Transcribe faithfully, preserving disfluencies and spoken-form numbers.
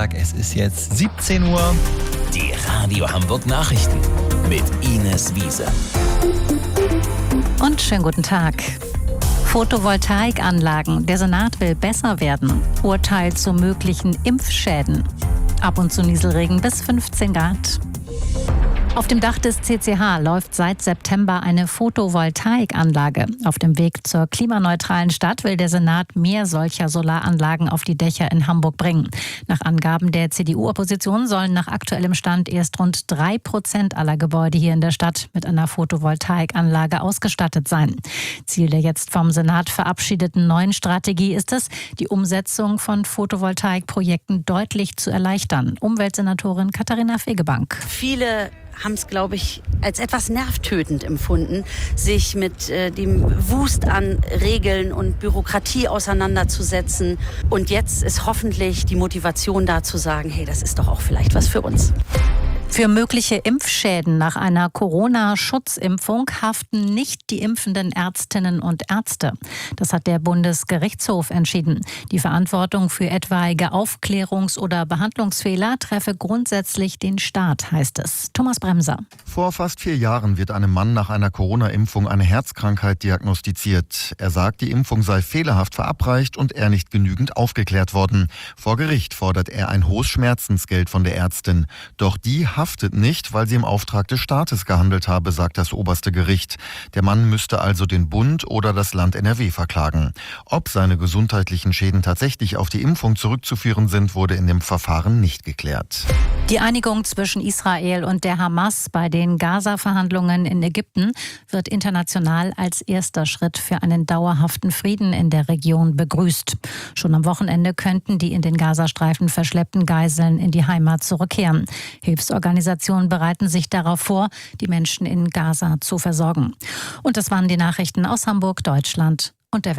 Donnerstag. Es ist jetzt siebzehn Uhr. Die Radio Hamburg Nachrichten mit Ines Wiese. Und schönen guten Tag. Photovoltaikanlagen. Der Senat will besser werden. Urteil zu möglichen Impfschäden. Ab und zu Nieselregen bis fünfzehn Grad. Auf dem Dach des C C H läuft seit September eine Photovoltaikanlage. Auf dem Weg zur klimaneutralen Stadt will der Senat mehr solcher Solaranlagen auf die Dächer in Hamburg bringen. Nach Angaben der C D U-Opposition sollen nach aktuellem Stand erst rund drei Prozent aller Gebäude hier in der Stadt mit einer Photovoltaikanlage ausgestattet sein. Ziel der jetzt vom Senat verabschiedeten neuen Strategie ist es, die Umsetzung von Photovoltaikprojekten deutlich zu erleichtern. Umweltsenatorin Katharina Fegebank. Viele haben es, glaube ich, als etwas nervtötend empfunden, sich mit äh, dem Wust an Regeln und Bürokratie auseinanderzusetzen. Und jetzt ist hoffentlich die Motivation da zu sagen, hey, das ist doch auch vielleicht was für uns. Für mögliche Impfschäden nach einer Corona-Schutzimpfung haften nicht die impfenden Ärztinnen und Ärzte. Das hat der Bundesgerichtshof entschieden. Die Verantwortung für etwaige Aufklärungs- oder Behandlungsfehler treffe grundsätzlich den Staat, heißt es. Thomas Bremser. Vor fast vier Jahren wird einem Mann nach einer Corona-Impfung eine Herzkrankheit diagnostiziert. Er sagt, die Impfung sei fehlerhaft verabreicht und er nicht genügend aufgeklärt worden. Vor Gericht fordert er ein hohes Schmerzensgeld von der Ärztin. Doch die haftet nicht, weil sie im Auftrag des Staates gehandelt habe, sagt das oberste Gericht. Der Mann müsste also den Bund oder das Land N R W verklagen. Ob seine gesundheitlichen Schäden tatsächlich auf die Impfung zurückzuführen sind, wurde in dem Verfahren nicht geklärt. Die Einigung zwischen Israel und der Hamas bei den Gaza-Verhandlungen in Ägypten wird international als erster Schritt für einen dauerhaften Frieden in der Region begrüßt. Schon am Wochenende könnten die in den Gazastreifen verschleppten Geiseln in die Heimat zurückkehren. Hilfsorganisationen bereiten sich darauf vor, die Menschen in Gaza zu versorgen. Und das waren die Nachrichten aus Hamburg, Deutschland und der Welt.